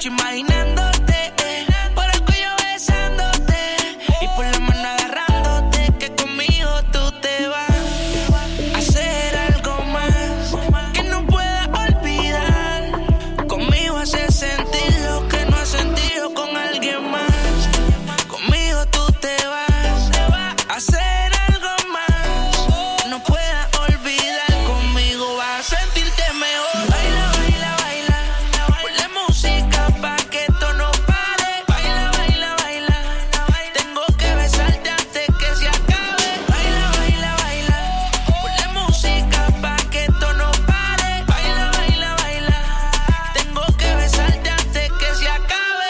noche imaginándote, por el cuello besándote y por la mano agarrándote, que conmigo tú te vas a hacer algo más que no puedas olvidar. Conmigo haces sentir lo que no has sentido con alguien más. Conmigo tú te vas a hacer algo más que no puedas olvidar. Conmigo vas a sentirte mejor. Baila, baila, baila, ponle música pa' que esto no pare. Baila, baila, baila, tengo que besarte antes que se acabe. Baila, baila, baila, ponle música pa' que esto no pare. Baila, baila, baila, tengo que besarte antes que se acabe.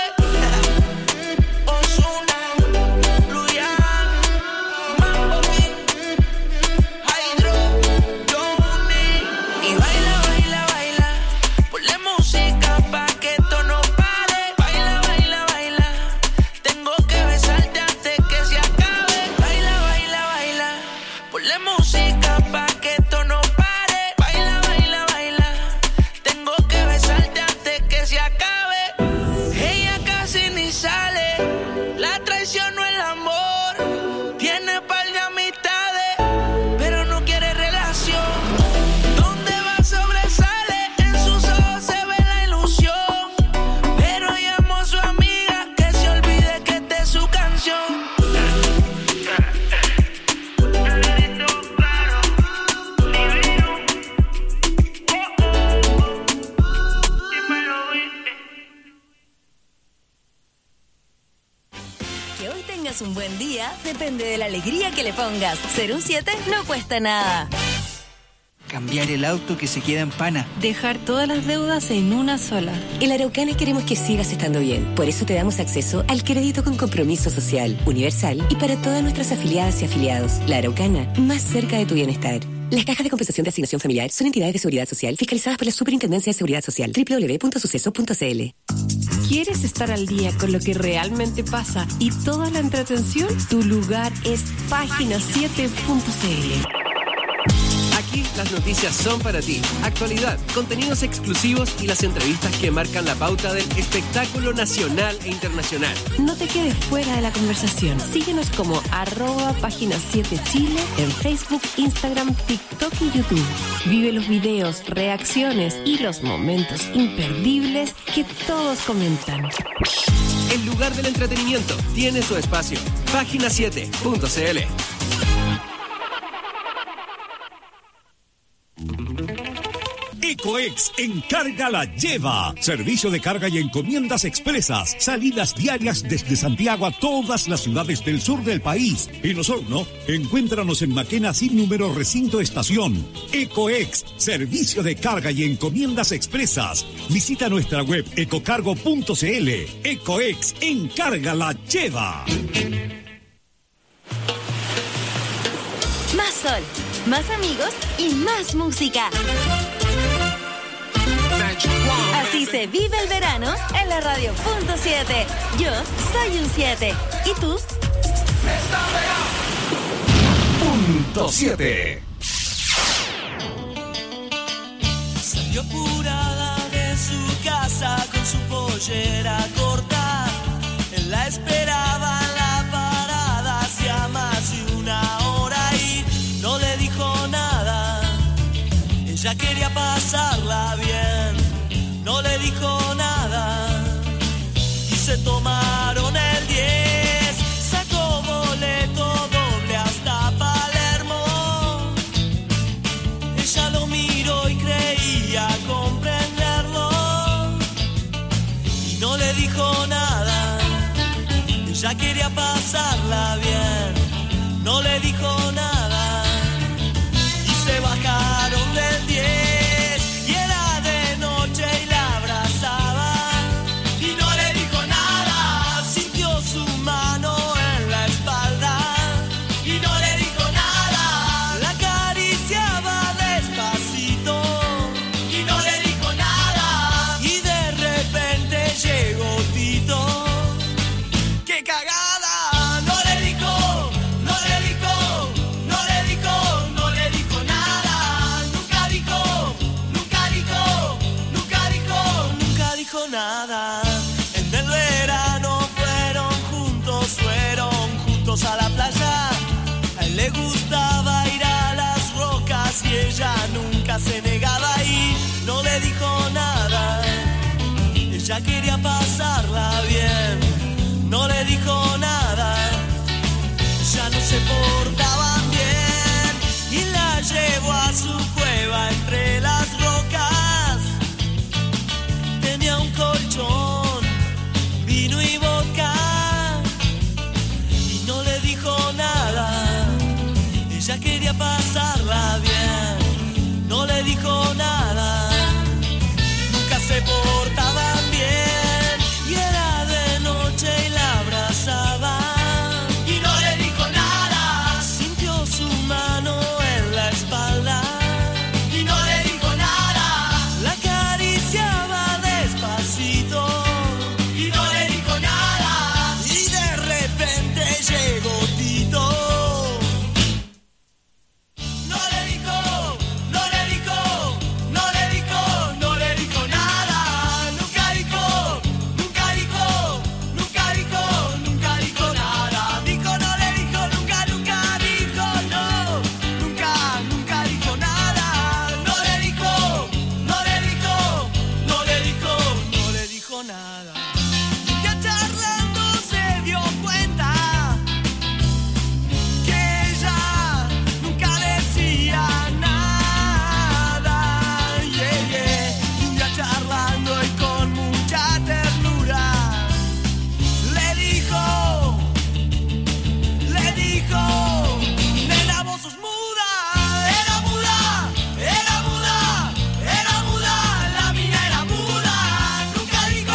Ozuna, Luyan, Mambo King, Hydro, Johnny. Y baila, baila, baila, ponle música pa' que esto no pare. Baila, baila, baila, tengo que besarte antes que se acabe. Baila, baila, baila, ponle música pa' que esto no pare. Baila, baila, baila, tengo que besarte antes que se acabe. Ella casi ni sale, la traición no el amor. Tiene par de amistades, pero no quiere relación. Donde va sobresale, en sus ojos se ve la ilusión. Pero llamó a su amiga que se olvide que esta es su canción. Que hoy tengas un buen día depende de la alegría que le pongas. Ser un 7 no cuesta nada. Cambiar el auto que se queda en pana. Dejar todas las deudas en una sola. En la Araucana queremos que sigas estando bien. Por eso te damos acceso al crédito con compromiso social, universal y para todas nuestras afiliadas y afiliados. La Araucana, más cerca de tu bienestar. Las cajas de compensación de asignación familiar son entidades de seguridad social fiscalizadas por la Superintendencia de Seguridad Social. www.suceso.cl. ¿Quieres estar al día con lo que realmente pasa y toda la entretención? Tu lugar es página7.cl. Aquí las noticias son para ti. Actualidad, contenidos exclusivos y las entrevistas que marcan la pauta del espectáculo nacional e internacional. No te quedes fuera de la conversación. Síguenos como @página7chile en Facebook, Instagram, TikTok y YouTube. Vive los videos, reacciones y los momentos imperdibles que todos comentan. El lugar del entretenimiento tiene su espacio. Página7.cl. Ecoex Encarga la Lleva. Servicio de carga y encomiendas expresas. Salidas diarias desde Santiago a todas las ciudades del sur del país. En Osorno, encuéntranos en Maquena sin número recinto estación. Ecoex, servicio de carga y encomiendas expresas. Visita nuestra web ecocargo.cl. Ecoex Encarga la Lleva. Más sol, más amigos y más música. Así se vive el verano en la radio.7. Yo soy un 7. ¿Y tú? .7. Salió apurada de su casa con su pollera corta. Él la esperaba en la parada hacía más de una hora y no le dijo nada. Ella quería pasarla bien, no le dijo nada. Y se tomaron el 10, sacó boleto doble hasta Palermo. Ella lo miró y creía comprenderlo. Y no le dijo nada. Ella quería pasarla bien, no le dijo nada. Y se bajaron del 10 y era de noche y la abrazaba. Y no le dijo nada, sintió su mano en la espalda. Y no le dijo nada, la acariciaba despacito. Y no le dijo nada, y de repente llegó Tito. ¡Qué cagada! No le dijo, no le dijo, no le y ella nunca se negaba y no le dijo nada. Ella quería pasarla bien, no le dijo nada. Ya no se portaban bien y la llevó a su cueva entre las rocas. Tenía un colchón, vino y vodka y no le dijo nada. Ella quería pasarla bien, no le dijo nada. Nunca se portaban bien y era de noche y la abrazaba y no le dijo nada. Sintió su mano en la espalda y no le dijo nada. La acariciaba despacito y no le dijo nada. Y de repente llegó Tito. No le dijo nada. Nunca dijo nada. Dijo no le dijo, nunca dijo no. Nunca dijo nada. No le dijo nada. Ya charlando se dio cuenta que ella nunca decía nada. Ya charlando y con mucha ternura le dijo, nena, vos sos muda. Era muda, la mina era muda. Nunca dijo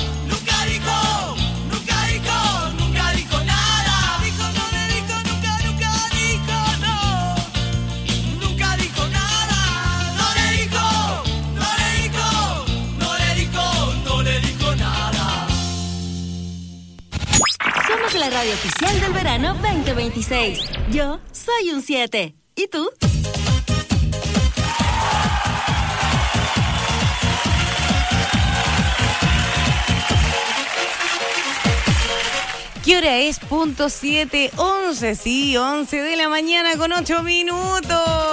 nada. Dijo no le dijo, nunca dijo no. Nunca dijo nada. No le dijo nada. Somos la radio oficial del verano 2026. Yo soy un 7. ¿Y tú? ¿Qué hora es? Punto 7, 11, sí, 11 de la mañana con 8 minutos.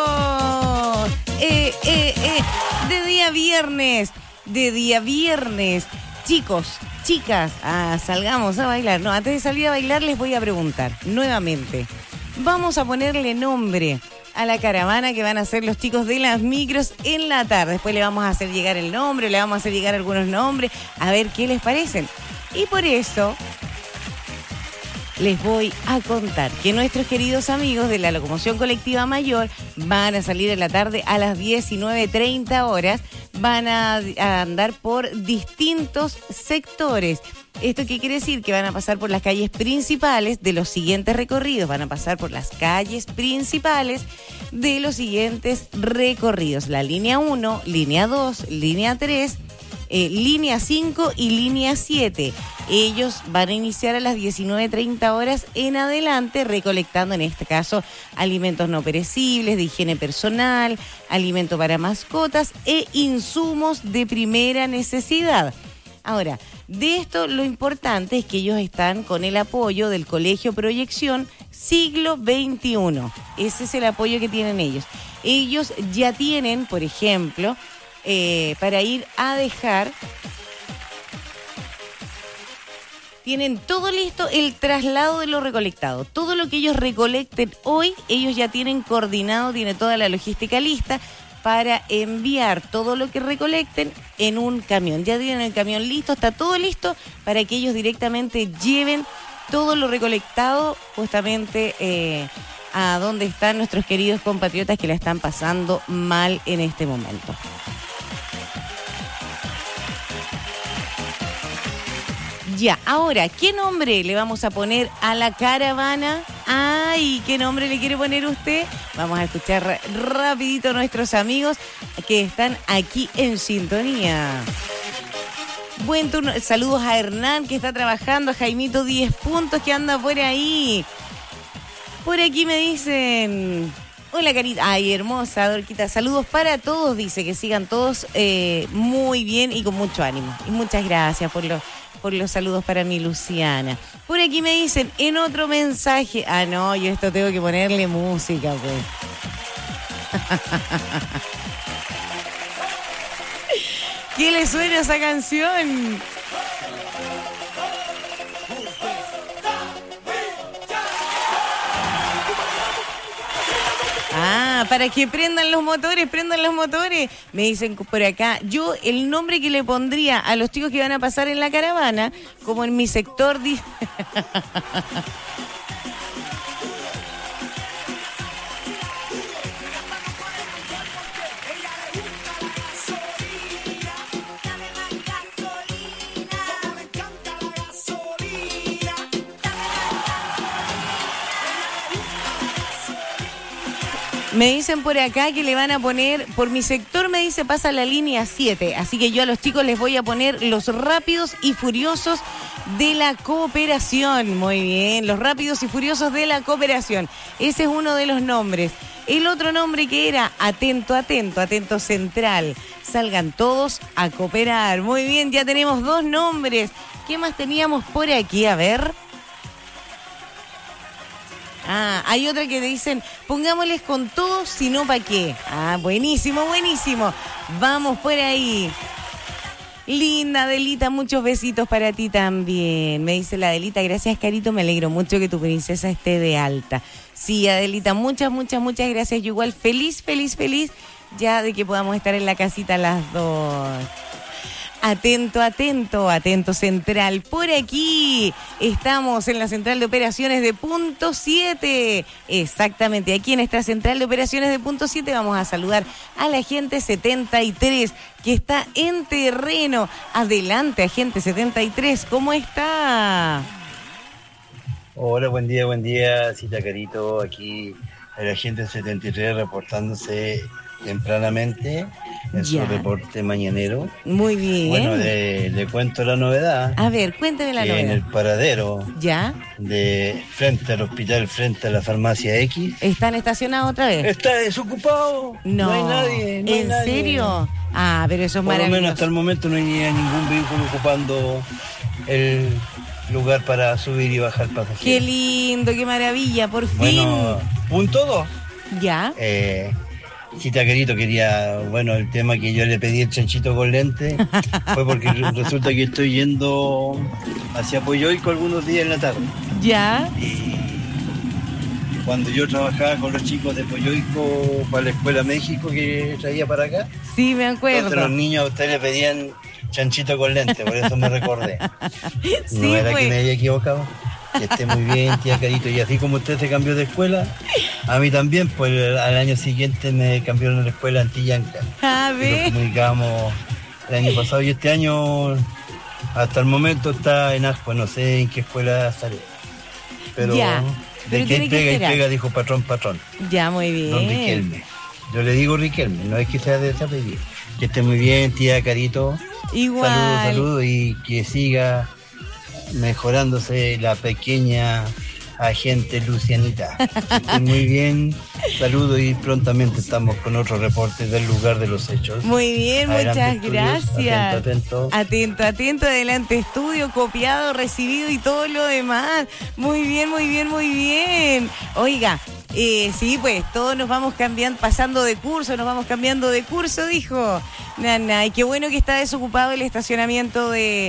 De día viernes. Chicos, chicas, salgamos a bailar. No, antes de salir a bailar les voy a preguntar nuevamente. Vamos a ponerle nombre a la caravana que van a hacer los chicos de las micros en la tarde. Después le vamos a hacer llegar el nombre, le vamos a hacer llegar algunos nombres, a ver qué les parecen. Y por eso les voy a contar que nuestros queridos amigos de la Locomoción Colectiva Mayor van a salir en la tarde a las 19:30 horas. Van a andar por distintos sectores. ¿Esto qué quiere decir? Que van a pasar por las calles principales de los siguientes recorridos. Van a pasar por las calles principales de los siguientes recorridos. La línea 1, línea 2, línea 3, línea 5 y línea 7. Ellos van a iniciar a las 19:30 horas en adelante, recolectando en este caso alimentos no perecibles, de higiene personal, alimento para mascotas e insumos de primera necesidad. Ahora, de esto lo importante es que ellos están con el apoyo del Colegio Proyección Siglo XXI. Ese es el apoyo que tienen ellos. Ellos ya tienen, por ejemplo, para ir a dejar, tienen todo listo, el traslado de lo recolectado. Todo lo que ellos recolecten hoy, ellos ya tienen coordinado, tiene toda la logística lista para enviar todo lo que recolecten en un camión. Ya tienen el camión listo, está todo listo para que ellos directamente lleven todo lo recolectado justamente a donde están nuestros queridos compatriotas que la están pasando mal en este momento. Ya, ahora, ¿qué nombre le vamos a poner a la caravana? Ay, ¿qué nombre le quiere poner usted? Vamos a escuchar rapidito a nuestros amigos que están aquí en sintonía. Buen turno, saludos a Hernán que está trabajando, a Jaimito 10 puntos que anda por ahí. Por aquí me dicen... Hola, Carita. Ay, hermosa, Dorquita. Saludos para todos, dice, que sigan todos muy bien y con mucho ánimo. Y muchas gracias por los saludos para mi Luciana. Por aquí me dicen, en otro mensaje... Ah, no, yo esto tengo que ponerle música, pues. ¿Qué le suena a esa canción? Ah, para que prendan los motores. Me dicen por acá, yo el nombre que le pondría a los chicos que van a pasar en la caravana, como en mi sector... Me dicen por acá que le van a poner, por mi sector me dice pasa la línea 7, así que yo a los chicos les voy a poner los rápidos y furiosos de la cooperación. Muy bien, los rápidos y furiosos de la cooperación. Ese es uno de los nombres. El otro nombre que era atento central. Salgan todos a cooperar. Muy bien, ya tenemos 2 nombres. ¿Qué más teníamos por aquí? A ver. Ah, hay otra que dicen, pongámosles con todo, si no, ¿para qué? Ah, buenísimo. Vamos por ahí. Linda Adelita, muchos besitos para ti también. Me dice la Adelita, gracias Carito, me alegro mucho que tu princesa esté de alta. Sí, Adelita, muchas gracias. Yo igual feliz ya de que podamos estar en la casita las 2. Atento central. Por aquí estamos en la central de operaciones de Punto 7. Exactamente, aquí en esta central de operaciones de Punto 7 vamos a saludar a la agente 73 que está en terreno. Adelante, agente 73, ¿cómo está? Hola, buen día, Cita Carito, aquí el agente 73 reportándose tempranamente en su reporte mañanero. Muy bien. Bueno, le cuento la novedad. A ver, cuénteme la novedad. En el paradero ¿ya? De frente al hospital, frente a la farmacia X. ¿Están estacionados otra vez? Está desocupado. No hay nadie. ¿En serio? Ah, pero eso es maravilloso. Por lo menos hasta el momento no hay ningún vehículo ocupando el lugar para subir y bajar pasajeros. Qué lindo, qué maravilla, por fin. Bueno, punto 2. ¿Ya? Cita Querido, quería, el tema que yo le pedí el chanchito con lente fue porque resulta que estoy yendo hacia Poyoico algunos días en la tarde. ¿Ya? Y cuando yo trabajaba con los chicos de Poyoico para la Escuela México que traía para acá. Sí, me acuerdo. Entonces los niños a ustedes le pedían chanchito con lente, por eso me recordé. Sí, no era que me haya equivocado. Que esté muy bien, tía Carito. Y así como usted se cambió de escuela, a mí también, pues al año siguiente me cambiaron a la escuela Antillanca. A ver. Lo comunicamos el año pasado y este año, hasta el momento, está en Ascua. No sé en qué escuela estaré. Pero, ya, de que pega, dijo patrón. Ya, muy bien. Don Riquelme. Yo le digo Riquelme, no es que sea de ese apellido. Que esté muy bien, tía Carito. Igual. Saludos y que siga mejorándose la pequeña agente Lucianita. Estoy muy bien, saludos y prontamente estamos con otro reporte del lugar de los hechos. Muy bien, adelante, muchas gracias. Atento. Adelante estudio, copiado, recibido y todo lo demás. Muy bien. Oiga, sí, pues todos nos vamos cambiando, pasando de curso, dijo Nana. Y qué bueno que está desocupado el estacionamiento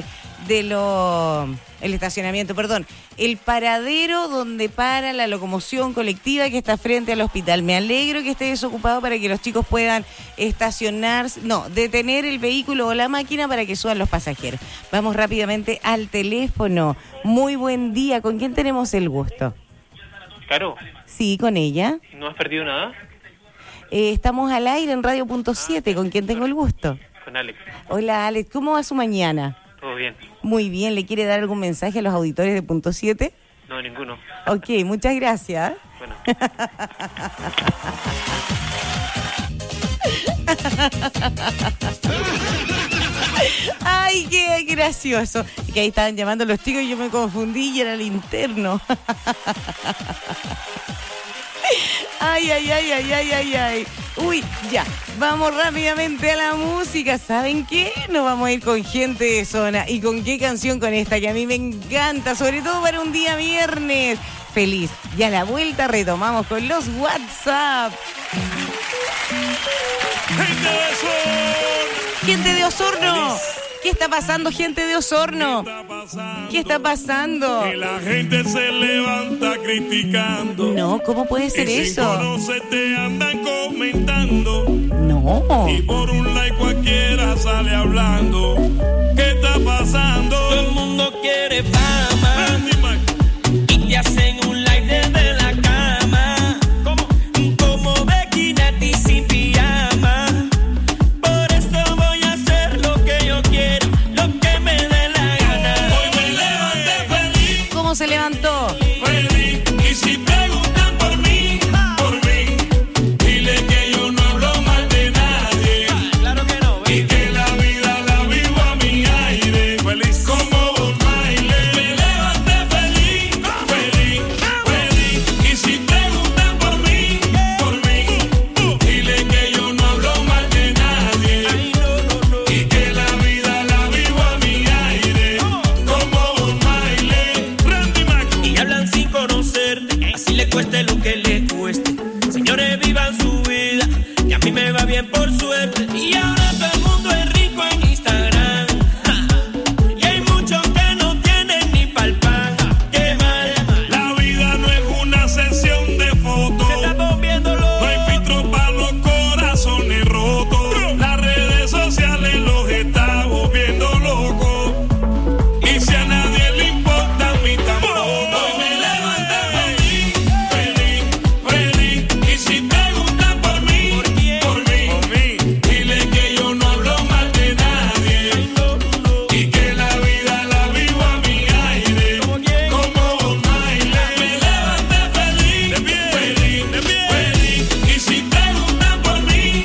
el paradero donde para la locomoción colectiva que está frente al hospital. Me alegro que esté desocupado para que los chicos puedan detener el vehículo o la máquina para que suban los pasajeros. Vamos rápidamente al teléfono. Muy buen día, ¿con quién tenemos el gusto? Caro. Sí, con ella. ¿No has perdido nada? Estamos al aire en Radio Punto 7, ¿con quién tengo el gusto? Con Alex. Hola Alex, ¿cómo va su mañana? Todo bien. Muy bien, ¿le quiere dar algún mensaje a los auditores de Punto 7? No, ninguno. Ok, muchas gracias. Bueno. Ay, qué gracioso. Y que ahí estaban llamando los chicos y yo me confundí y era el interno. Ay. Uy, ya. Vamos rápidamente a la música. ¿Saben qué? Nos vamos a ir con Gente de Zona. ¿Y con qué canción? Con esta que a mí me encanta, sobre todo para un día viernes. Feliz. Y a la vuelta retomamos con los WhatsApp. Gente de Osorno. ¿Qué está pasando, gente de Osorno? ¿Qué está pasando? Que la gente se levanta criticando. No, ¿cómo puede ser eso? No se te andan comentando. No. Y por un like cualquiera sale hablando. ¿Qué está pasando? Todo el mundo quiere fama. Y te hacen un like desde la cama. Como Becky Nati sin pijama. Por eso voy a hacer lo que yo quiero, lo que me dé la gana. Hoy me levanté feliz. ¿Cómo se levantó? Feliz. Y si preguntan por mí, dile que yo no hablo mal de nadie. Claro que no. Y que la vida la vivo a mi aire. Feliz como un baile. Me levanté feliz, feliz, feliz. Y si preguntan por mí, dile que yo no hablo mal de nadie. Y que la vida la vivo a mi aire. Como un baile. Randy Maco. Y hablan sin conocerte, así le cueste lo que le cueste. Señores, vivan su vida, que a mí me va bien por suerte. Y ahora todo el mundo es rico en Instagram. Y hay muchos que no tienen ni pa'l pan. Qué mal. La vida no es una sesión de fotos. Se está volviendo loco. No hay filtro para los corazones rotos. Las redes sociales los está volviendo locos. Y si a nadie le importa, a mí tampoco. Hoy me levanté feliz, feliz, feliz. Y si preguntan por mí, dile que yo no hablo mal de nadie. Y que la vida la vivo a mi aire. Como un baile. Me levanté feliz, feliz, feliz. Y si preguntan por mí,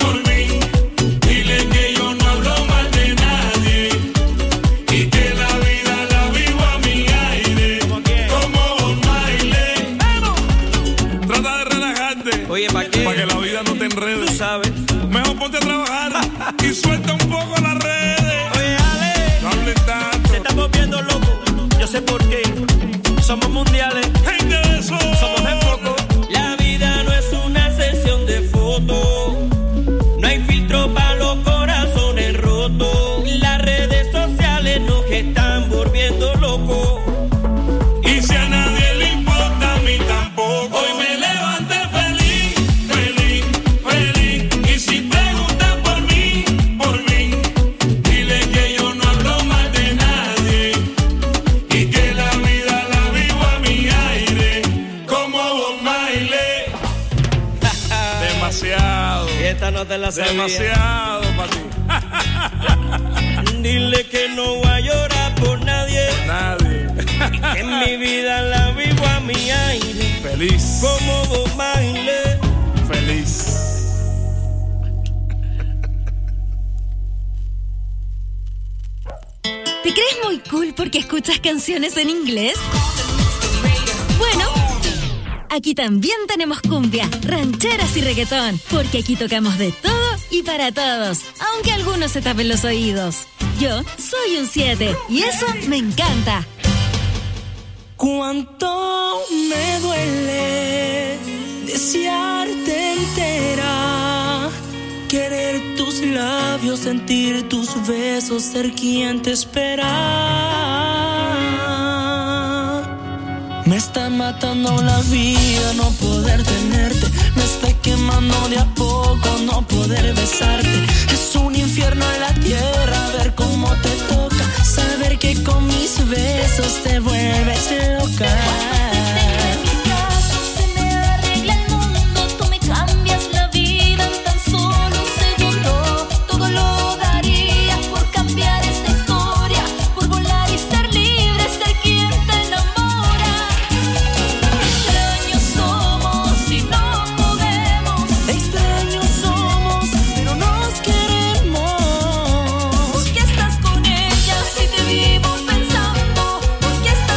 dile que yo no hablo mal de nadie. Y que la vida la vivo a mi aire. Como un baile. Trata de relajarte. Oye, ¿para qué? Para que la vida no te enrede. Tú sabes. Mejor ponte a trabajar y suelta un poco las redes. Oye, Ale, No hables tanto. se está volviendo loco. Yo sé por qué. Somos mundiales. Gente de eso. Somos de foco. La vida no es una sesión de fotos. No hay filtro para los corazones rotos. Las redes sociales nos están volviendo locos. Y si a nadie le importa, a mí tampoco. Hoy me levanté feliz, feliz, feliz. Y si preguntan por mí, dile que yo no hablo mal de nadie. Y que la vida la vivo a mi aire. Como un baile. Demasiado. Esta no te la sabía. Demasiado para ti. Dile que no voy a llorar por nadie. Nadie. Que en mi vida la vivo a mi aire. Feliz. Como un baile. Feliz. ¿Te crees muy cool porque escuchas canciones en inglés? Bueno, aquí también tenemos cumbia, rancheras y reggaetón, porque aquí tocamos de todo y para todos, aunque algunos se tapen los oídos. Yo soy un 7 y eso me encanta. Cuánto me duele desearte entera, querer tus labios, sentir tus besos, ser quien te espera. Me está matando la vida no poder tenerte, me está quemando de a poco no poder besarte. Es un infierno en la tierra ver cómo te toca, saber que con mis besos te vuelves loca. ¿Por qué estás con ella si te vivo pensando? ¿Por qué estás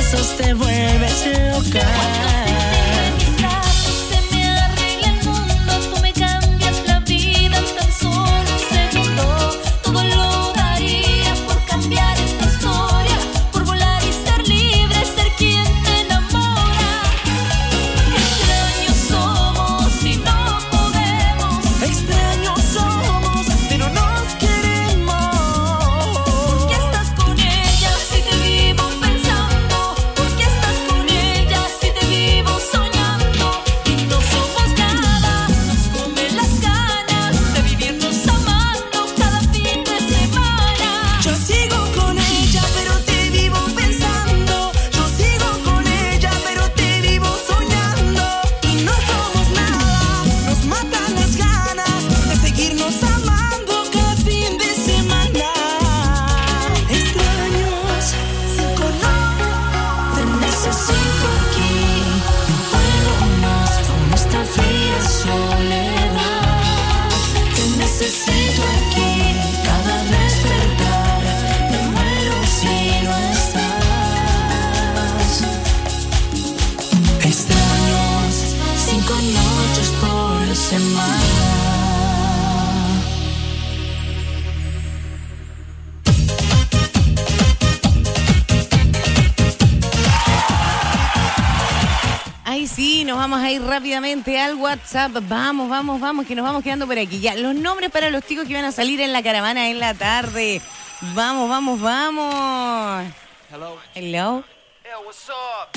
besos te vuelves loca. Mis brazos se me arregla el mundo, tú me cambias la vida en tan solo un segundo. Todo lo daría por cambiar esta historia, por volar y ser libre, ser quien te enamora. Extraños somos y no podemos. Extraños somos, pero nos queremos. ¿Por qué estás con ella si te vivo pensando? ¿Por qué estás con ella si te vivo soñando? Y no somos nada, nos comen las ganas de vivirnos amando cada fin de semana. Yo sigo con ella, pero te vivo pensando. Yo sigo con ella, pero te vivo soñando. Y no somos nada, nos matan las ganas de seguirnos amando cada fin de semana. Extraños, sin color, te necesito aquí. No puedo más con esta fría soledad. Te necesito aquí, cada despertar. Me muero si no estás. Extraños, 5 noches por semana. Ay, sí, nos vamos a ir rápidamente al WhatsApp. Vamos, vamos, vamos, que nos vamos quedando por aquí. Ya, los nombres para los chicos que van a salir en la caravana en la tarde. Vamos, vamos, vamos. Hello. Hello. Hey, what's up?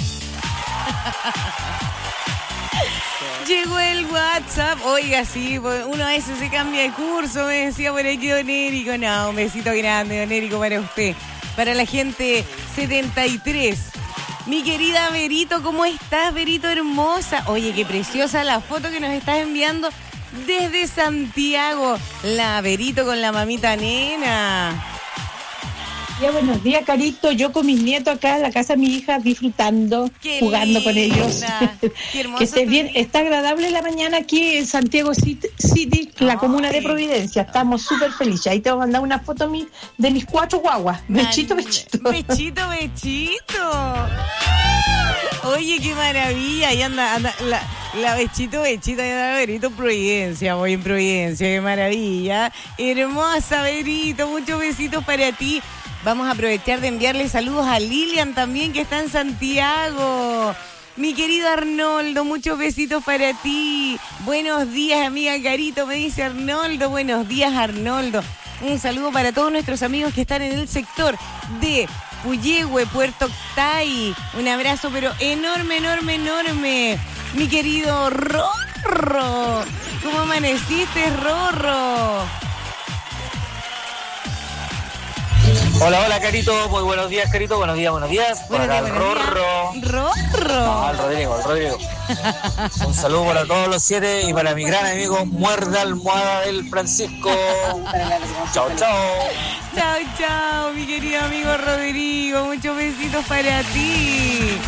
Llegó el WhatsApp. Oiga, sí, uno a veces se cambia de curso, me decía por aquí don Érico. No, un besito grande, don Érico, para usted. Para la gente 73. Mi querida Verito, ¿cómo estás, Verito hermosa? Oye, qué preciosa la foto que nos estás enviando desde Santiago. La Verito con la mamita nena. Ya, buenos días, Carito. Yo con mis nietos acá en la casa de mi hija disfrutando, Qué jugando con linda. ellos. Qué hermoso Que esté tu bien. día. Está agradable la mañana aquí en Santiago City, la comuna de Providencia. Estamos súper felices. Ahí te voy a mandar una foto de mis 4 guaguas. Bechito, bechito. Bechito, bechito. Oye, qué maravilla. Ahí anda la bechito, bechito. Ahí anda la Verito Providencia. Voy en Providencia. Qué maravilla. Hermosa, Verito. Muchos besitos para ti. Vamos a aprovechar de enviarle saludos a Lilian también, que está en Santiago. Mi querido Arnoldo, muchos besitos para ti. Buenos días, amiga Carito, me dice Arnoldo. Buenos días, Arnoldo. Un saludo para todos nuestros amigos que están en el sector de Puyehue, Puerto Octay. Un abrazo, pero enorme, enorme, enorme. Mi querido Rorro. ¿Cómo amaneciste, Rorro? Hola, hola, Carito. Muy buenos días, Carito. Buenos días, buenos días. Por acá el Rorro. Rorro. No, el Rodrigo. Un saludo para todos los 7 y para mi gran amigo Muerda Almohada del Francisco. Chao, chao. Chao, chao, mi querido amigo Rodrigo. Muchos besitos para ti.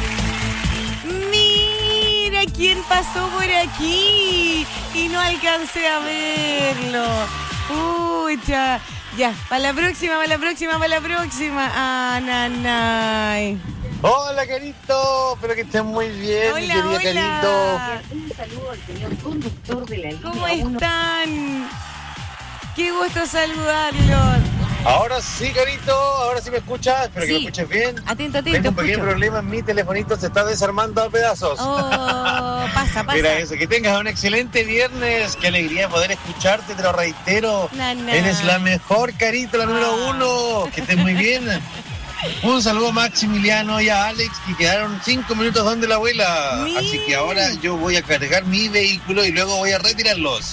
Mira quién pasó por aquí y no alcancé a verlo. Pucha. Ya, para la próxima. Ah, nanay. Hola, Carito, espero que estén muy bien, Hola, mi querida hola. Carito. Un saludo al señor conductor de la línea ¿Cómo 1. están? Qué gusto saludarlos. Ahora sí, Carito, ahora sí me escuchas, espero que me escuches bien. Atento, Tengo un pequeño escucho. problema en mi telefonito, se está desarmando a pedazos. Oh, pasa. Mira eso, que tengas un excelente viernes, qué alegría poder escucharte, te lo reitero. Na. Eres la mejor, Carito, la número 1, que estés muy bien. Un saludo a Maximiliano y a Alex, que quedaron 5 minutos donde la abuela. Así que ahora yo voy a cargar mi vehículo y luego voy a retirarlos.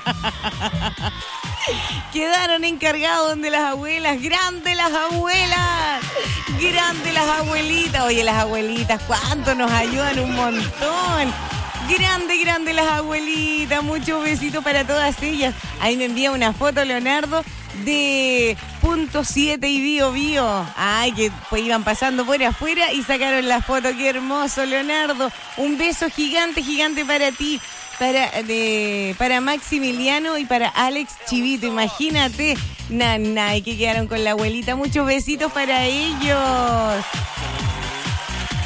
Quedaron encargados donde las abuelas. ¡Grande las abuelas! ¡Grande las abuelitas! Oye, las abuelitas, ¿cuánto nos ayudan? Un montón. Grande las abuelitas. Muchos besitos para todas ellas. Ahí me envía una foto, Leonardo, de Punto 7 y Bio. Ay, que pues iban pasando por afuera y sacaron la foto. ¡Qué hermoso, Leonardo! Un beso gigante para ti. Para Maximiliano y para Alex Chivito. Imagínate, y que quedaron con la abuelita. Muchos besitos para ellos.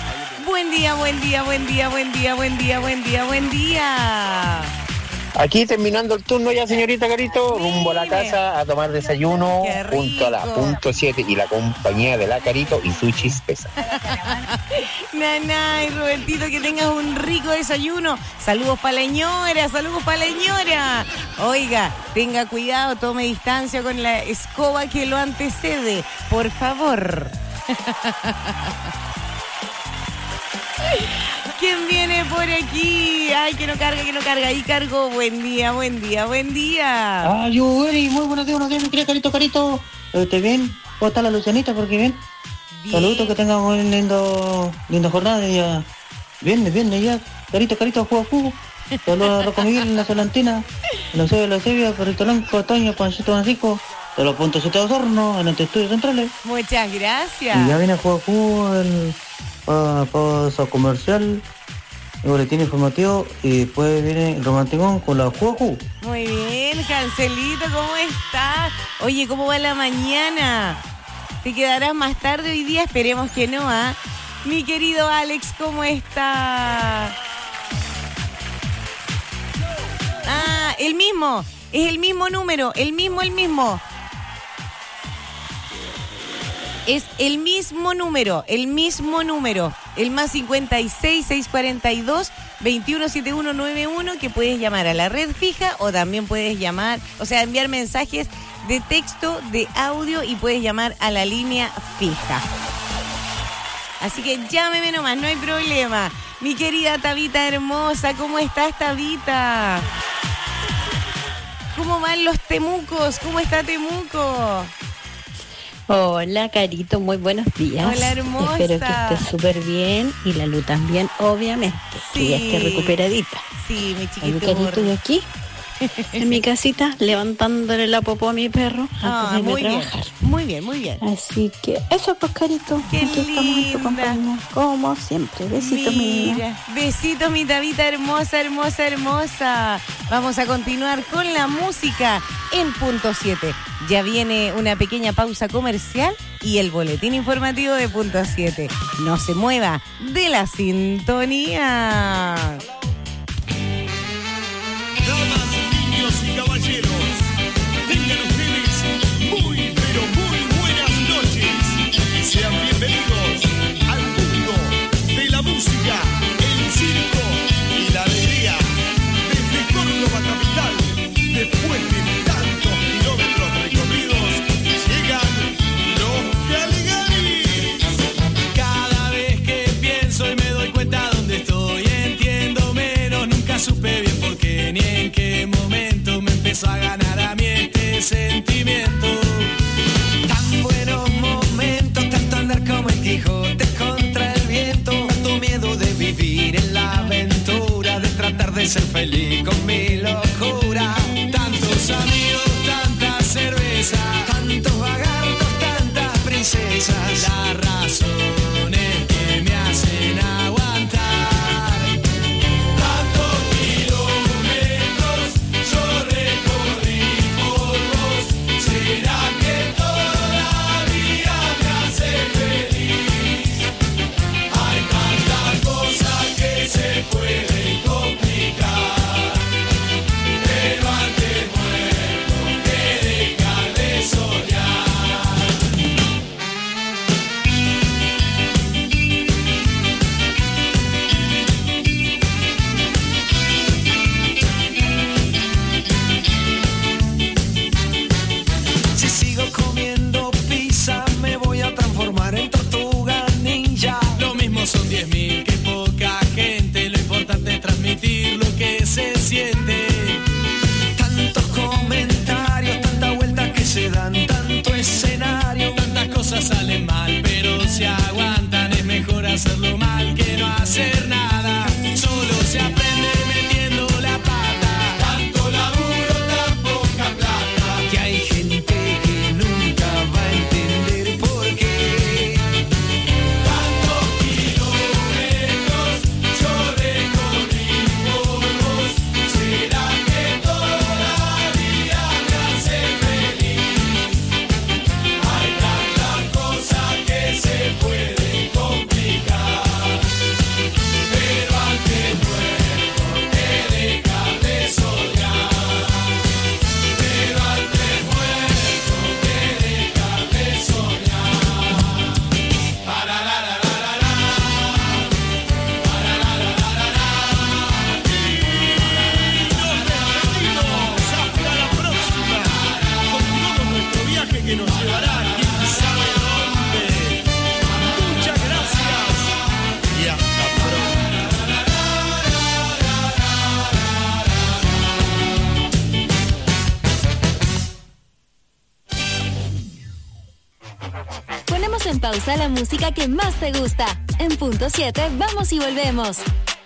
Buen día, buen día, buen día, buen día, buen día, buen día, buen día. Aquí terminando el turno ya, señorita Carito, rumbo a la casa a tomar desayuno junto a la Punto 7 y la compañía de la Carito y su chispeza. Nanay, Robertito, que tengas un rico desayuno. Saludos para la ñora, saludos para la ñora. Oiga, tenga cuidado, tome distancia con la escoba que lo antecede, por favor. ¿Quién viene por aquí? Ay, que no carga, ahí cargo. Buen día, buen día, buen día. Ah, yo, Eri, muy buenos días, mi querida Carito. ¿Esté bien? ¿Cómo está la Lucianita? Porque bien. Saludos, que tengan una linda jornada de día. Viernes ya. Carito, juego. Saludos a Rocco Miguel en la Solantina, en la Sede de la Sevilla, Perrito Blanco, Toño, Pancito Francisco, de los Puntos 7 de Osorno, en el estudio centrales. Muchas gracias. Y ya viene a juego para pausa comercial, el boletín informativo, y después viene el romanticón con la juego. Muy bien, Cancelito, ¿cómo estás? Oye, ¿cómo va la mañana? ¿Te quedarás más tarde hoy día? Esperemos que no, ¿ah? Mi querido Alex, ¿cómo está? Ah, el mismo. Es el mismo número. El mismo. Es el mismo número. El más 56 642 217191, que puedes llamar a la red fija o también puedes llamar, enviar mensajes de texto, de audio, y puedes llamar a la línea fija. Así que llámeme nomás, no hay problema. Mi querida Tabita hermosa, ¿cómo estás, Tabita? ¿Cómo van los temucos? ¿Cómo está Temuco? Hola, Carito, muy buenos días. Hola, hermosa. Espero que estés súper bien y la Lu también, obviamente. Sí. Que ya esté recuperadita. Sí, mi chiquito. Carito, yo aquí, en mi casita, levantándole la popó a mi perro antes de irme a trabajar. Muy bien. Así que eso, pues, Carito. Qué aquí estamos en tu compañía, como siempre. Besitos, mi niña. Besitos, mi Tabita hermosa. Vamos a continuar con la música en Punto 7. Ya viene una pequeña pausa comercial y el boletín informativo de Punto 7. No se mueva de la sintonía. Damas, niños y caballeros, tengan ustedes muy, pero muy buenas noches. Sean bienvenidos al mundo de la música, el circo y la alegría. Desde Córdoba capital, después de tantos kilómetros recorridos, llegan los Caligaris. Cada vez que pienso y me doy cuenta dónde estoy, entiendo menos, nunca supe bien por qué ni en qué momento me empezó a ganar a mí este sentimiento. Tan buenos momentos, tanto andar como el Quijote contra el viento, tanto miedo de vivir en la aventura, de tratar de ser feliz con mi locura. Tantos amigos, tanta cerveza, tantos vagartos, tantas princesas, las razones que me hacen aguantar. Tantos kilómetros yo recorrí por vos, ¿será que todavía me hace feliz? Hay tantas cosas que se pueden complicar, pero antes muerto que dejar de soñar. Si sigo comiendo pizza me voy a transformar en tortuga ninja. Lo mismo son 10.000 que poca gente, lo importante es transmitir lo que se siente. Tantos comentarios, tanta vuelta que se dan, tanto escenario, tantas cosas salen mal, pero se aguantan, es mejor hacerlo mal que no hacer nada. Solo se aprende metiendo la pata, tanto laburo, tan poca plata, que hay gente que nunca va a entender por qué. Tantos kilómetros yo recorrí por vos, ¿será que todavía me hace feliz? Hay tantas cosas que se pueden complicar, que nos llevará quién sabe dónde. Muchas gracias y hasta pronto. Ponemos en pausa la música que más te gusta. En punto 7 vamos y volvemos.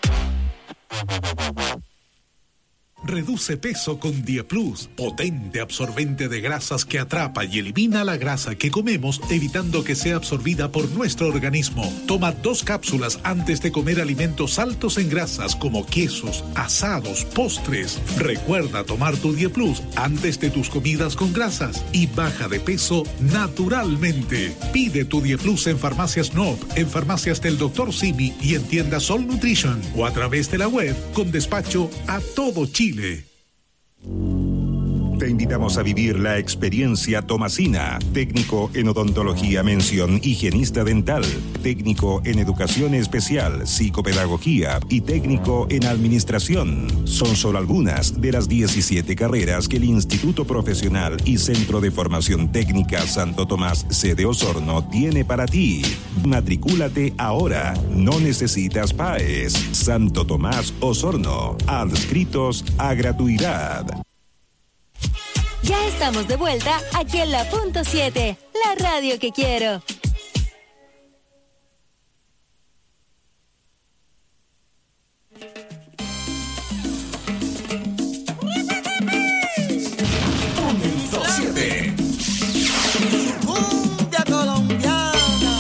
Reduce peso con Dieplus, potente absorbente de grasas que atrapa y elimina la grasa que comemos, evitando que sea absorbida por nuestro organismo. Toma 2 cápsulas antes de comer alimentos altos en grasas como quesos, asados, postres. Recuerda tomar tu Dieplus antes de tus comidas con grasas y baja de peso naturalmente. Pide tu Dieplus en Farmacias Nob, en Farmacias del Dr. Simi y en tiendas Sol Nutrition o a través de la web con despacho a todo Chile. Te invitamos a vivir la experiencia Tomasina, técnico en odontología mención higienista dental, técnico en educación especial, psicopedagogía y técnico en administración. Son solo algunas de las 17 carreras que el Instituto Profesional y Centro de Formación Técnica Santo Tomás sede Osorno tiene para ti. Matricúlate ahora, no necesitas PAES. Santo Tomás Osorno, adscritos a gratuidad. Ya estamos de vuelta aquí en la punto 7, la radio que quiero. Punto 7. Cumbia colombiana.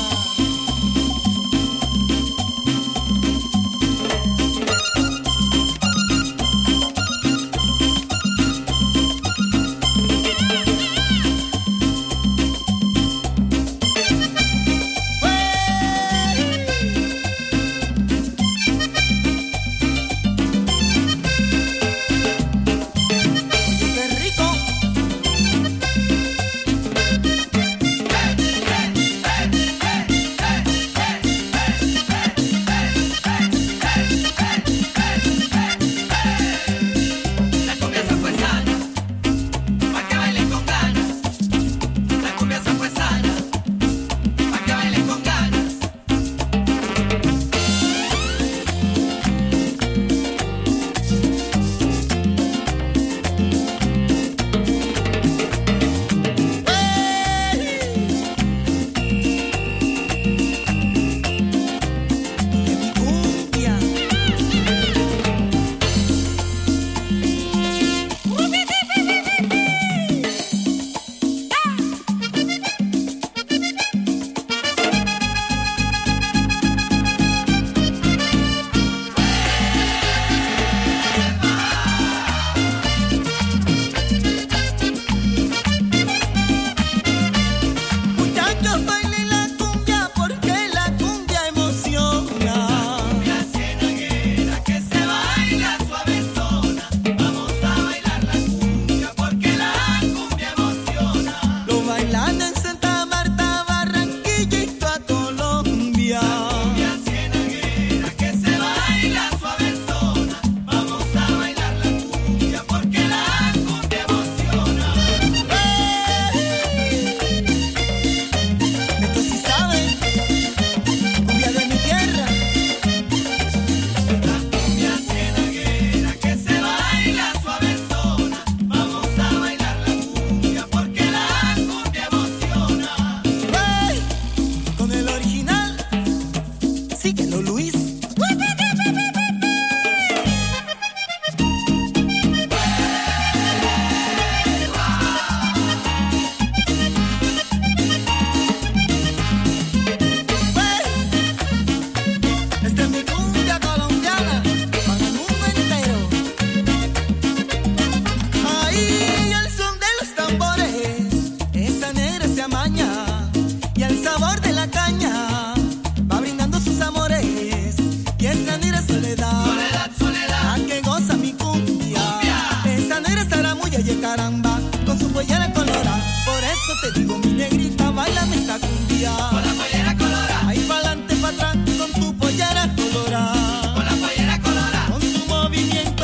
te digo, mi negrita, bailame esta cumbia. Con la pollera colorada. Ahí pa'lante, pa' atrás, con tu pollera colorada. Con la pollera colorada. Con tu movimiento,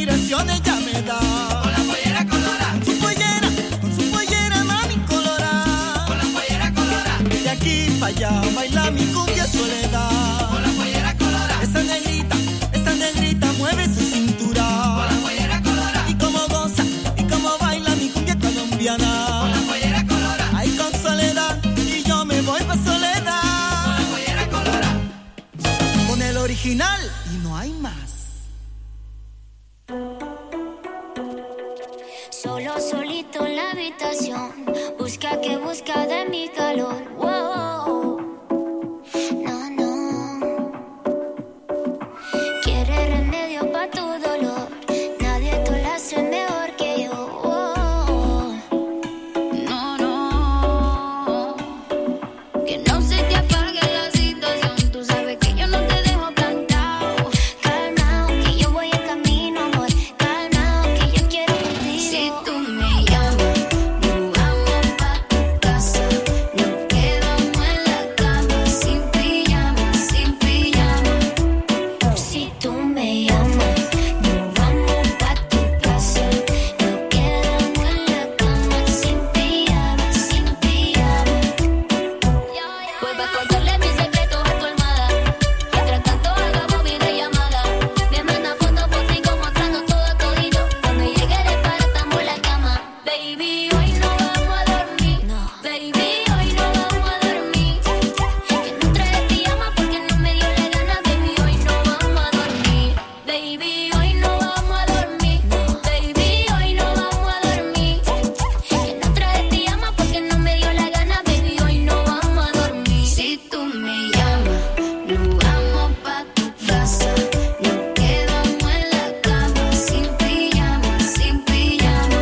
admiraciones ya me da. Con la pollera colorada. Con su pollera, mami colorada. aquí para allá, baila mi cumbia soledad. Con la pollera colorada. Esa negrita mueve su cintura. Con la pollera colorada. Y como goza, y como baila mi cumbia colombiana. Con la pollera colorada. Ay, con Soledad, y yo me voy pa' Soledad. Con la pollera colorada. Con el original, y no hay más. Solo solito en la habitación, busca que busca de mi calor. Wow. No, no. Quiere remedio pa' tu dolor. Nadie te lo hace mejor que yo. Wow. No, no. Que no se te apague la situación. Tú sabes que yo no te dejo plantado. Calmao, que yo voy en camino, amor. Calmao, que yo quiero contigo. Si tú me llamas, nos vamos pa' tu casa. Nos quedamos en la cama, sin pijama, sin pijama. Si tú me llamas, nos vamos pa' tu casa. Nos quedamos en la cama, sin pijama, sin pijama. Vuelve a contarle mis secretos a tu almohada. Mientras tanto hagamos videollamada. Me manda fotos y mostrando todo todito. Cuando llegue de para estamos en la cama. Baby, hoy no vamos a dormir. Baby, hoy no vamos a dormir. Que no trae pijama porque no me dio la gana. Baby, hoy no vamos a dormir. Baby, hoy no vamos a dormir. Baby, hoy no vamos a dormir. Que no trae pijama porque no me dio la gana. Baby, hoy no vamos a dormir. Si tú me llamas, nos vamos pa' tu casa. Nos quedamos en la cama, sin pijama, sin pijama.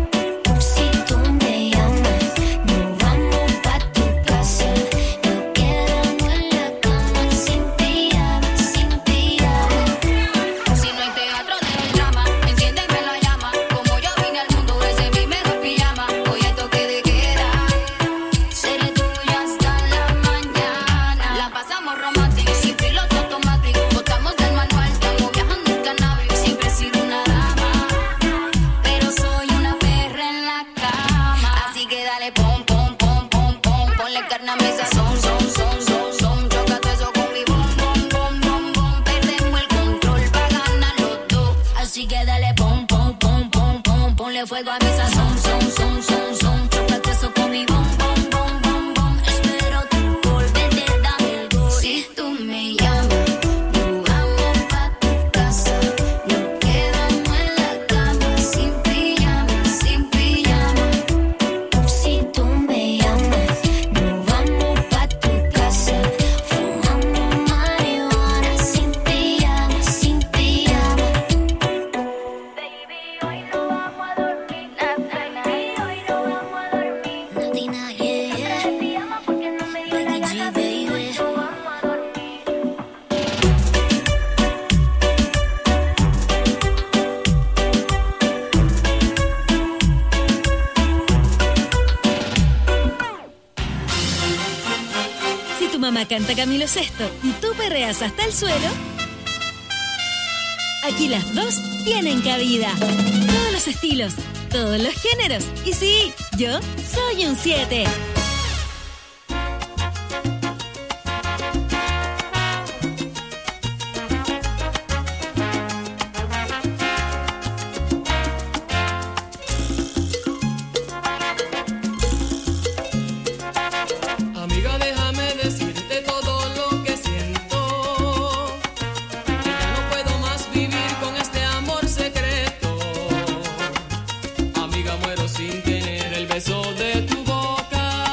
Si tú me llamas, nos vamos pa' tu casa. Nos quedamos en la cama, sin pijama, sin pijama. Si no hay teatro de el drama, enciéndeme la llama. Como yo vine al mundo, ese es mi mejor pijama. Hoy hay toque de queda, seré tuya hasta la mañana. La pasamos romántica, sin piloto automático. Botamos del manual, estamos viajando en cannabis. Siempre he sido una dama, pero soy una perra en la cama. Así que dale pom, pom, pom, pom, pom. Ponle carne a mesa, son, son, son, son, son. Chócate eso con mi bom, bom, bom, bom, bom. Perdemos el control pa' ganar los dos. Así que dale pom, pom, pom, pom, pom. Ponle fuego a mi sazón, son, son, son, son. Chócate eso con mi bom, bom, bom, bom, bom. Espero tu gol, vete, dame el gol. Si tú me llamas, nos vamos pa' tu casa. Nos quedamos en la cama, sin pijama, sin pijama. Si tú me llamas, nos vamos pa' tu casa. Fumamos marihuana, sin pijama, sin pijama. Baby, hoy no vamos a dormir. Baby, hoy no vamos a dormir. Nadina, yeah. Pijama porque no me dio la gana, baby. Hoy no vamos a dormir. Si tu mamá canta Camilo Sesto y tú perreas hasta el suelo, aquí las dos tienen cabida. Todos los estilos, todos los géneros. Y sí, yo soy un 7. Amiga, déjame decirte todo lo que siento. Que ya no puedo más vivir con este amor secreto. Amiga, muero sin tener el beso de tu boca.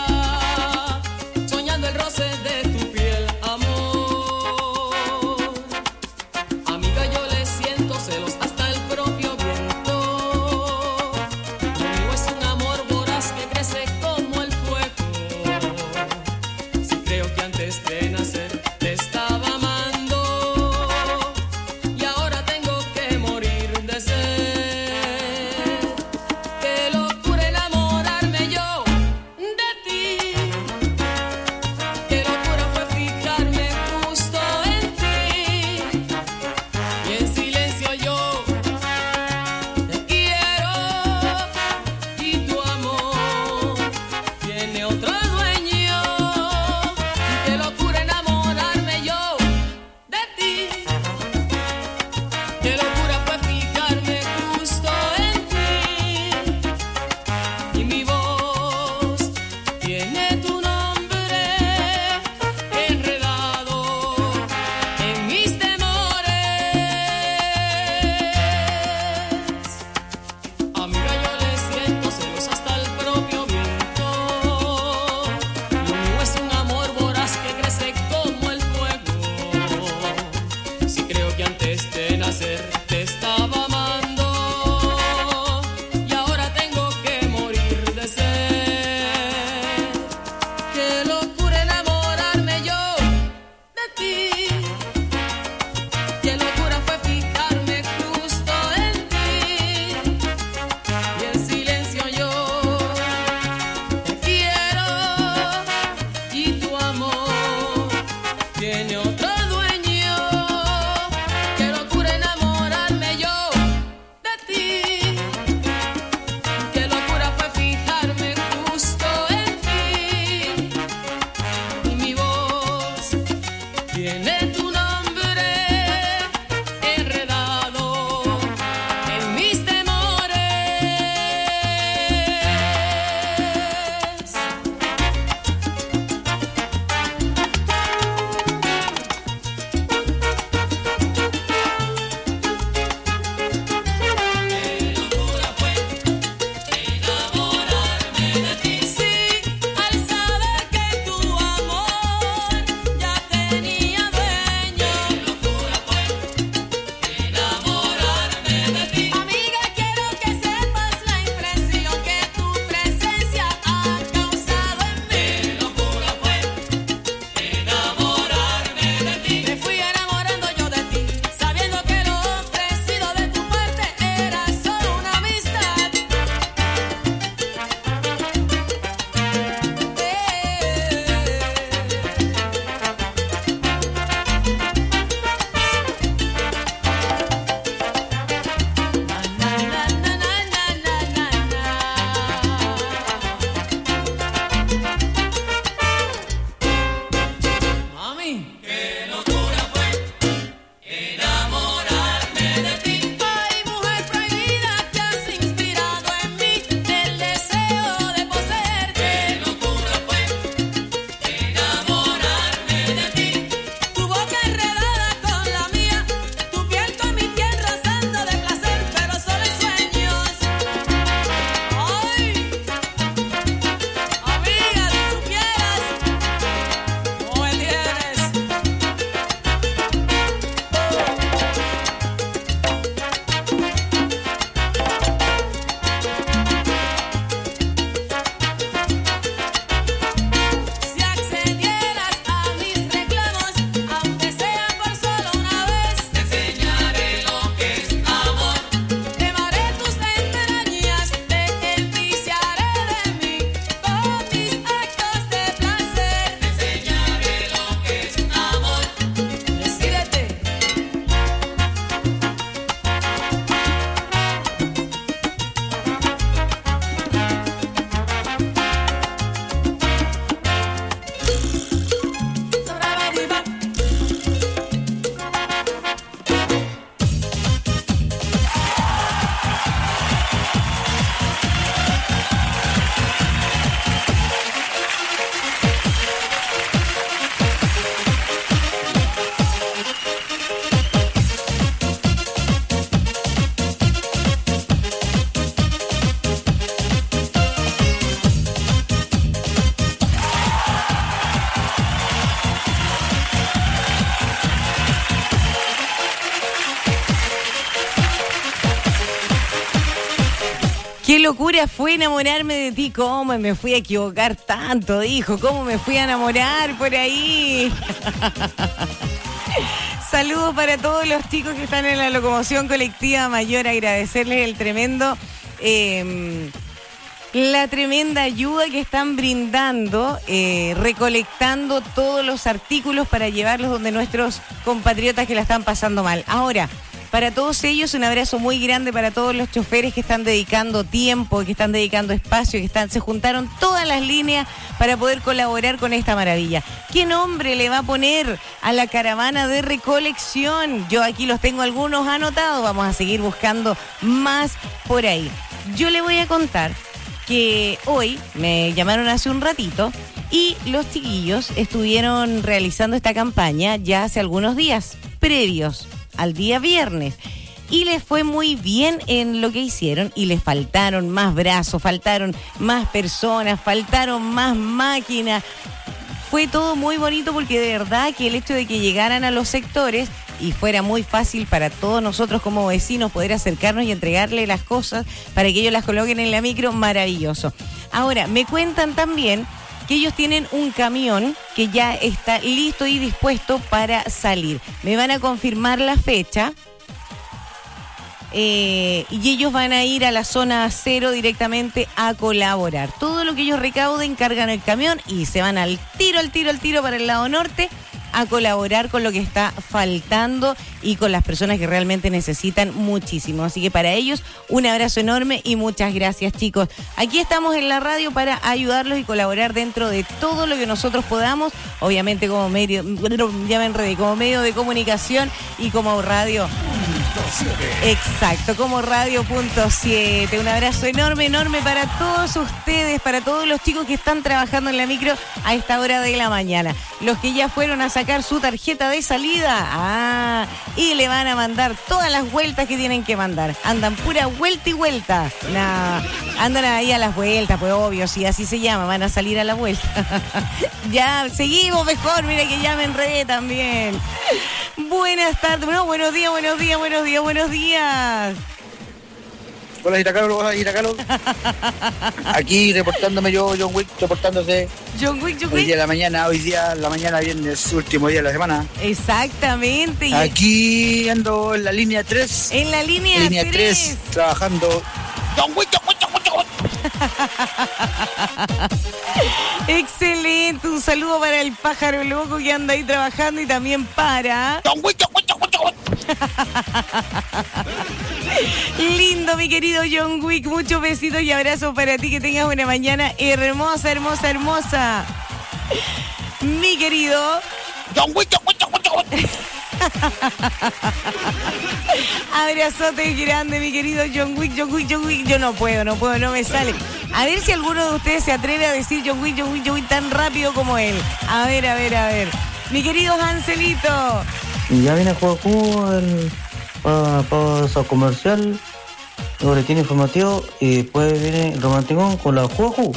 Qué locura fue enamorarme de ti. ¿Cómo me fui a equivocar tanto? Dijo. ¿Cómo me fui a enamorar por ahí? Saludos para todos los chicos que están en la locomoción colectiva mayor. Agradecerles el tremendo... la tremenda ayuda que están brindando, recolectando todos los artículos para llevarlos donde nuestros compatriotas que la están pasando mal. Ahora, para todos ellos, un abrazo muy grande para todos los choferes que están dedicando tiempo, que están dedicando espacio, se juntaron todas las líneas para poder colaborar con esta maravilla. ¿Qué nombre le va a poner a la caravana de recolección? Yo aquí los tengo algunos anotados, vamos a seguir buscando más por ahí. Yo le voy a contar que hoy me llamaron hace un ratito y los chiquillos estuvieron realizando esta campaña ya hace algunos días previos al día viernes y les fue muy bien en lo que hicieron y les faltaron más brazos, faltaron más personas, faltaron más máquinas. Fue todo muy bonito porque de verdad que el hecho de que llegaran a los sectores y fuera muy fácil para todos nosotros como vecinos poder acercarnos y entregarle las cosas para que ellos las coloquen en la micro, maravilloso. Ahora, me cuentan también que ellos tienen un camión que ya está listo y dispuesto para salir. Me van a confirmar la fecha. Y ellos van a ir a la zona 0 directamente a colaborar. Todo lo que ellos recauden cargan el camión y se van al tiro para el lado norte a colaborar con lo que está faltando y con las personas que realmente necesitan muchísimo. Así que para ellos un abrazo enorme y muchas gracias, chicos. Aquí estamos en la radio para ayudarlos y colaborar dentro de todo lo que nosotros podamos, obviamente como medio, ya me enredé, como medio de comunicación y como radio. Exacto, como Radio.7. Un abrazo enorme para todos ustedes, para todos los chicos que están trabajando en la micro a esta hora de la mañana. Los que ya fueron a sacar su tarjeta de salida, y le van a mandar todas las vueltas que tienen que mandar. Andan pura vuelta y vuelta. Andan ahí a las vueltas, pues obvio, sí, así se llama, van a salir a la vuelta. Ya, seguimos mejor, mira que ya me enredé también. Buenas tardes, no, buenos días. Hola, Giracalo. Aquí reportándome yo, John Wick, reportándose. John Wick. Hoy día la mañana viernes, último día de la semana. Exactamente. Aquí ando en la línea 3. En la línea 3, trabajando. John Wick. Excelente, un saludo para el pájaro loco que anda ahí trabajando y también para... Lindo, mi querido John Wick, muchos besitos y abrazos para ti, que tengas una mañana hermosa. Mi querido... John Wick. Abrazote grande, mi querido John Wick. Yo no puedo, no me sale. A ver si alguno de ustedes se atreve a decir John Wick tan rápido como él. A ver. Mi querido Anselito. Ya viene Juacu para su comercial, boletín informativo, y después viene el romanticón con la Juacu.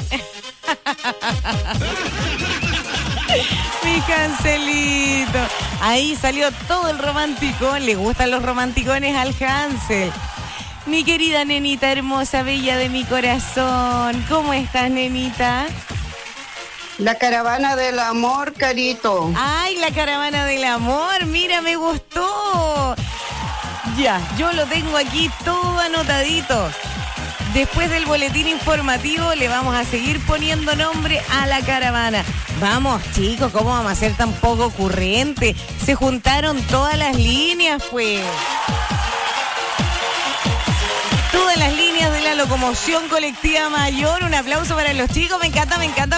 Mi Hanselito. Ahí salió todo el romanticón. Le gustan los romanticones al Hansel. Mi querida nenita hermosa, bella de mi corazón. ¿Cómo estás, nenita? La caravana del amor, Carito. Ay, la caravana del amor. Mira, me gustó. Ya, yo lo tengo aquí todo anotadito. Después del boletín informativo le vamos a seguir poniendo nombre a la caravana. Vamos, chicos, ¿cómo vamos a ser tan poco ocurrentes? Se juntaron todas las líneas, pues. Todas las líneas de la locomoción colectiva mayor. Un aplauso para los chicos. Me encanta.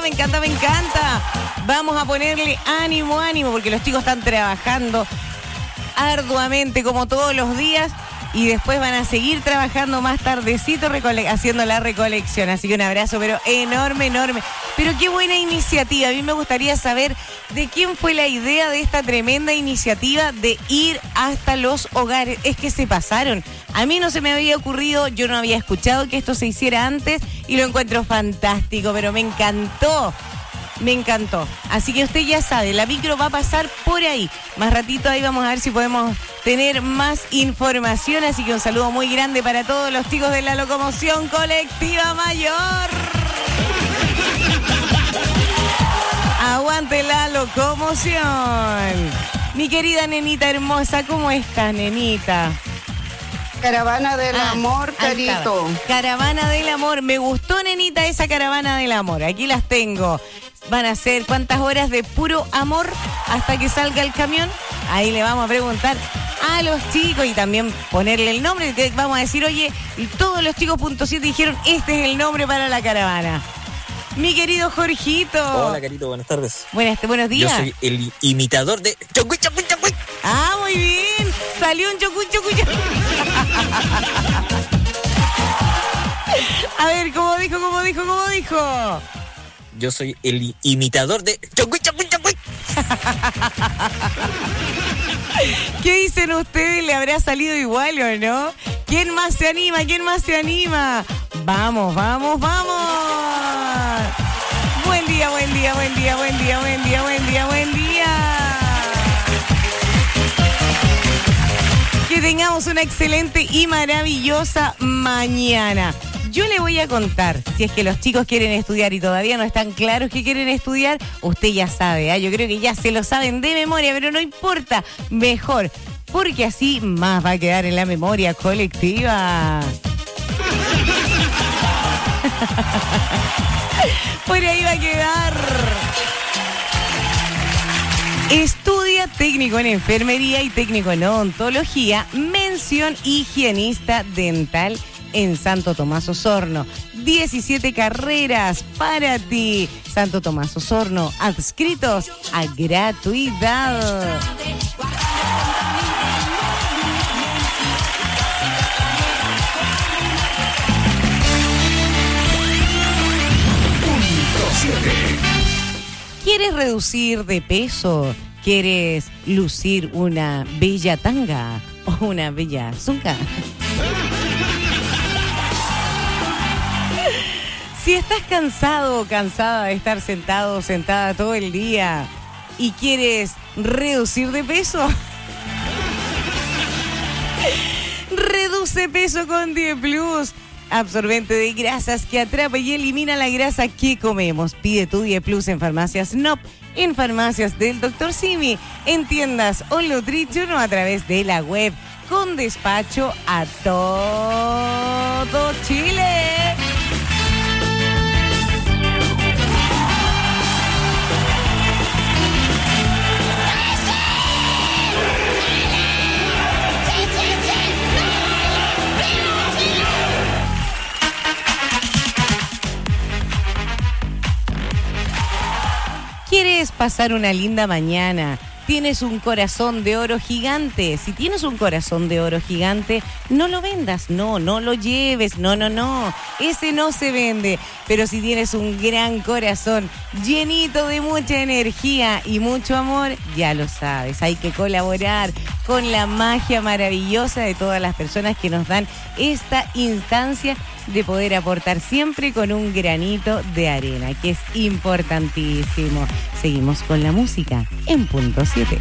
Vamos a ponerle ánimo, porque los chicos están trabajando arduamente como todos los días. Y después van a seguir trabajando más tardecito haciendo la recolección. Así que un abrazo, pero enorme. Pero qué buena iniciativa. A mí me gustaría saber de quién fue la idea de esta tremenda iniciativa de ir hasta los hogares. Es que se pasaron. A mí no se me había ocurrido, yo no había escuchado que esto se hiciera antes y lo encuentro fantástico, pero me encantó. Me encantó. Así que usted ya sabe, la micro va a pasar por ahí. Más ratito ahí vamos a ver si podemos tener más información. Así que un saludo muy grande para todos los chicos de la locomoción colectiva mayor. Aguante la locomoción. Mi querida nenita hermosa, ¿cómo estás, nenita? Caravana del amor, Carito. Caravana del amor. Me gustó, nenita, esa caravana del amor. Aquí las tengo. Van a ser cuántas horas de puro amor hasta que salga el camión. Ahí le vamos a preguntar a los chicos y también ponerle el nombre. Vamos a decir, oye, todos los chicos .7 dijeron, este es el nombre para la caravana. Mi querido Jorgito. Hola, Carito, buenas tardes. Buenos días. Yo soy el imitador de Chocuy, Chocuy, Chocuy. Ah, muy bien. Salió un Chocuy, Chocuy, Chocuy. A ver, ¿cómo dijo? Yo soy el imitador de Chocuy, Chocuy, Chocuy. ¿Qué dicen ustedes? ¿Le habrá salido igual o no? ¿Quién más se anima? Vamos. Buen día. Que tengamos una excelente y maravillosa mañana. Yo le voy a contar, si es que los chicos quieren estudiar y todavía no están claros que quieren estudiar, usted ya sabe, yo creo que ya se lo saben de memoria, pero no importa, mejor, porque así más va a quedar en la memoria colectiva. Por ahí va a quedar. Estudia técnico en enfermería y técnico en odontología, mención higienista dental en Santo Tomás Osorno. 17 carreras para ti. Santo Tomás Osorno, adscritos a gratuidad. ¿Quieres reducir de peso? ¿Quieres lucir una bella tanga o una bella zunga? Si estás cansado o cansada de estar sentado o sentada todo el día y quieres reducir de peso, reduce peso con Die Plus. Absorbente de grasas que atrapa y elimina la grasa que comemos. Pide tu Die Plus en farmacias NOP, en farmacias del Dr. Simi, en tiendas All Nutrition o a través de la web, con despacho a todo Chile. ¿Quieres pasar una linda mañana? Tienes un corazón de oro gigante. Si tienes un corazón de oro gigante, no lo vendas, no lo lleves, no. Ese no se vende. Pero si tienes un gran corazón llenito de mucha energía y mucho amor, ya lo sabes. Hay que colaborar con la magia maravillosa de todas las personas que nos dan esta instancia de poder aportar siempre con un granito de arena, que es importantísimo. Seguimos con la música en punto 7.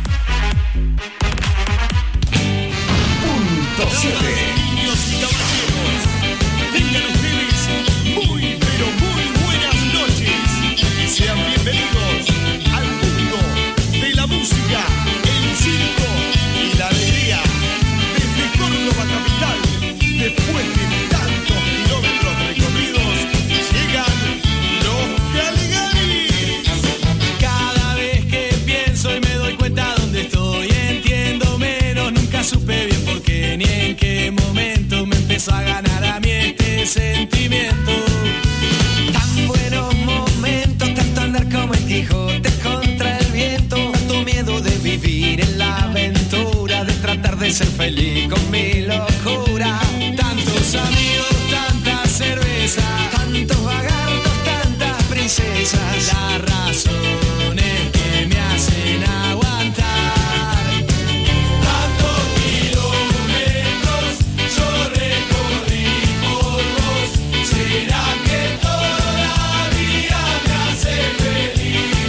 Punto 7. Niños y caballeros, tengan ustedes muy, pero muy buenas noches. Sean bienvenidos al mundo de la música, el circo y la alegría. Desde Córdoba capital, después de tantos kilómetros recorridos, llegan los Caligaris. Cada vez que pienso y me doy cuenta dónde estoy, entiendo menos, nunca supe bien por qué ni en qué momento me empezó a ganar a mí este sentimiento. Tan buenos momentos, tanto andar como el Quijote contra el viento, tanto miedo de vivir en la aventura, de tratar de ser feliz con mi locura. Tantos amigos, tanta cerveza, tantos vagartos, tantas princesas, las razones que me hacen aguantar. Tantos kilómetros yo recorrí por vos, ¿será que todavía me hace feliz?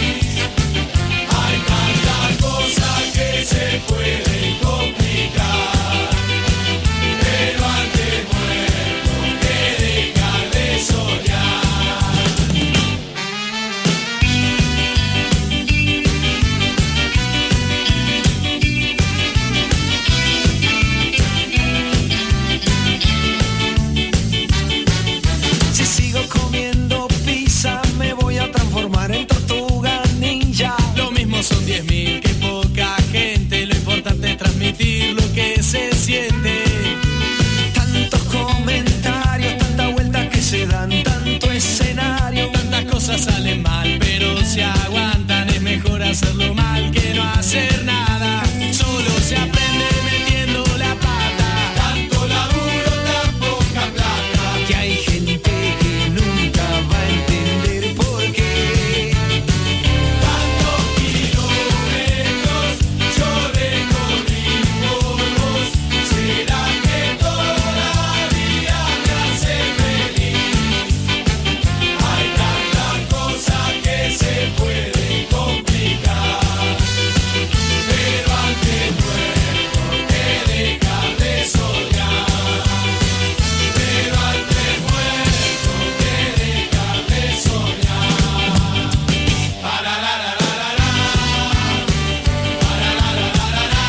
son 10.000, que poca gente. Lo importante es transmitir lo que se siente. Tantos comentarios, tanta vuelta que se dan, tanto escenario, tantas cosas salen mal, pero se aguantan. Es mejor hacerlo mal que no hacer nada. Solo se aprende metiendo la pata. Tanto laburo, tan poca plata, que hay gente que nunca va a entender por qué. Tantos kilómetros yo recorrí por vos. ¿Será que todavía me hace feliz? Hay tantas cosas que se pueden complicar, pero antes muerto que dejar de soñar. Pero antes muerto que dejar de soñar. Para la la la la la. Para la la la la la.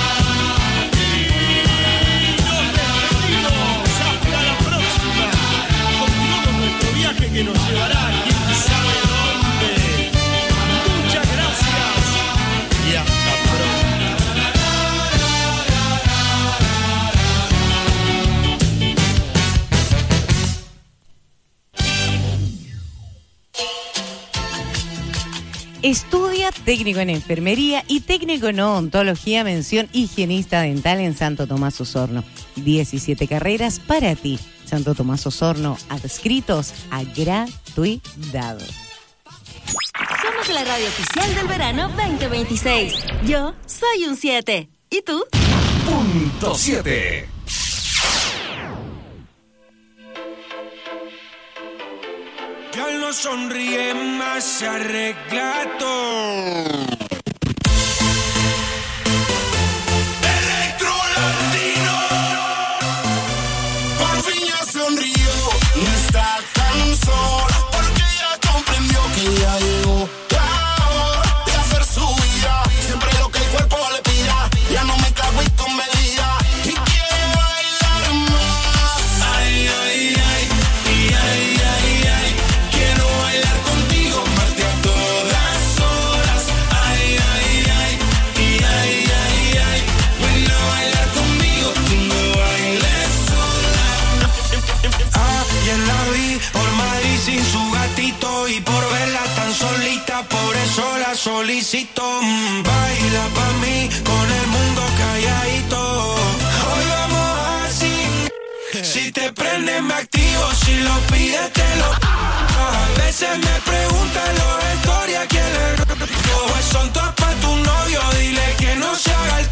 Hasta la próxima. Continuamos nuestro viaje que nos llevará quién sabe dónde. Muchas gracias y hasta pronto. Estudia técnico en enfermería y técnico en odontología, mención higienista dental en Santo Tomás Osorno. 17 carreras para ti. Santo Tomás Osorno, adscritos a gratuidad. Somos la radio oficial del verano 2026. Yo soy un 7. ¿Y tú? Punto 7. Ya no sonríe más, se arregla todo. Electro Latino. Por fin ya sonrió, no está tan sola, porque ya comprendió que ya llegó la hora de hacer su vida. Siempre lo que el cuerpo le pida, ya no me cago y con medida, y quiere bailar más. Ay, ay, ay, y ay, ay, ay, quiero bailar contigo, amarte a todas horas. Ay, ay, ay, y ay, ay, ay, ven a bailar conmigo, tú no bailes sola. Ayer la vi por Madrid sin su gatito, y por verla tan solita, por eso la solicito. Baila pa' mí con el mundo calladito. Hoy vamos así. Si te prende me activo, si lo pides te lo. A veces me preguntan los stories a quién le robo. Son todos